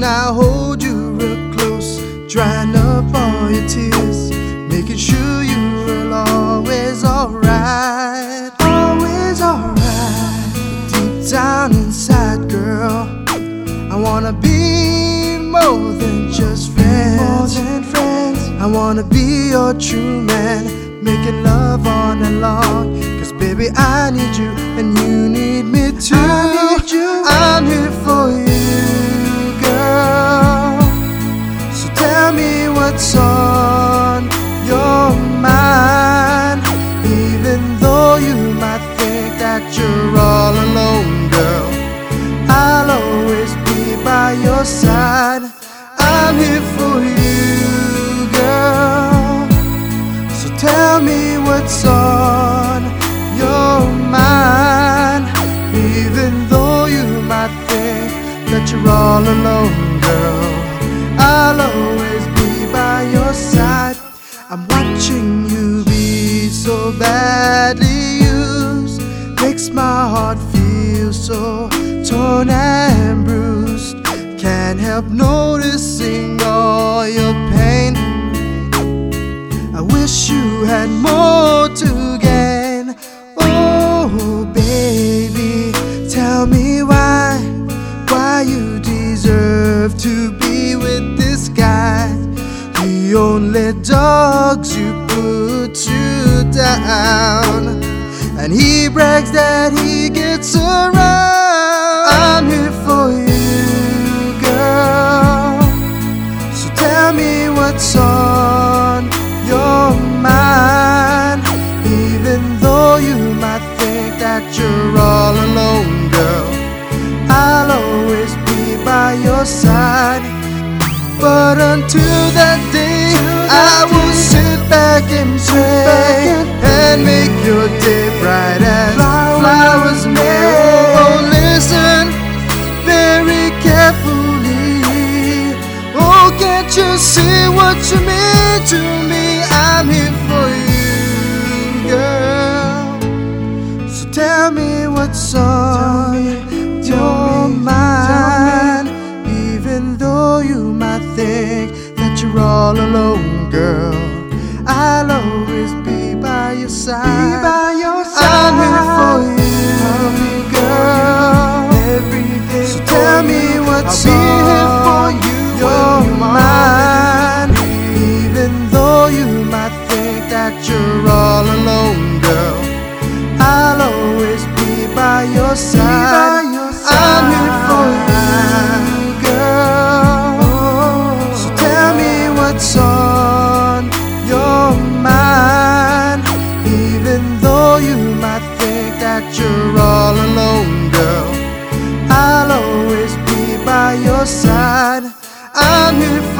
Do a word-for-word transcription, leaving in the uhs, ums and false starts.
and I'll hold you real close, drying up all your tears, making sure you're always alright, always alright. Deep down inside, girl, I wanna be more than just friends, more than friends. I wanna be your true man, making love all night long. Cause baby, I need you and you need me too. I need you. I'm here for you, girl. So tell me what's on your mind. Even though you might think that you're all alone, girl, I'll always be by your side. I'm here for you, girl. So tell me what's on your mind. Even though you might think that you're all alone, girl, I'll always be by your side. I'm watching you be so badly used, makes my heart feel so torn and bruised. Can't help noticing all your pain. I wish you had more to gain. Oh baby, tell me why, why you deserve to be with this guy. The only dogs you put you down, and he brags that he gets around. I'm here for you, girl. So tell me what's on your mind. Even though you might think that you're all alone, girl, I'll always be by your side. But until that day, I will sit back and pray and make your day bright as flowers may. Oh, listen very carefully. Oh, can't you see what you mean to me? I'm here for you, girl. So tell me what's on your mind. Even though you might think that you're all alone, girl, I'll always be by your side. Be by your side. I'm here for you, girl. Every day. So tell me what's on your mind. Even though you might think that you're all alone, girl, I'll always be by your side. I'm here for you, girl. So tell me what's on your mind. Even though you might think that you're all alone, girl, I'll always be by your side. I'm here for you.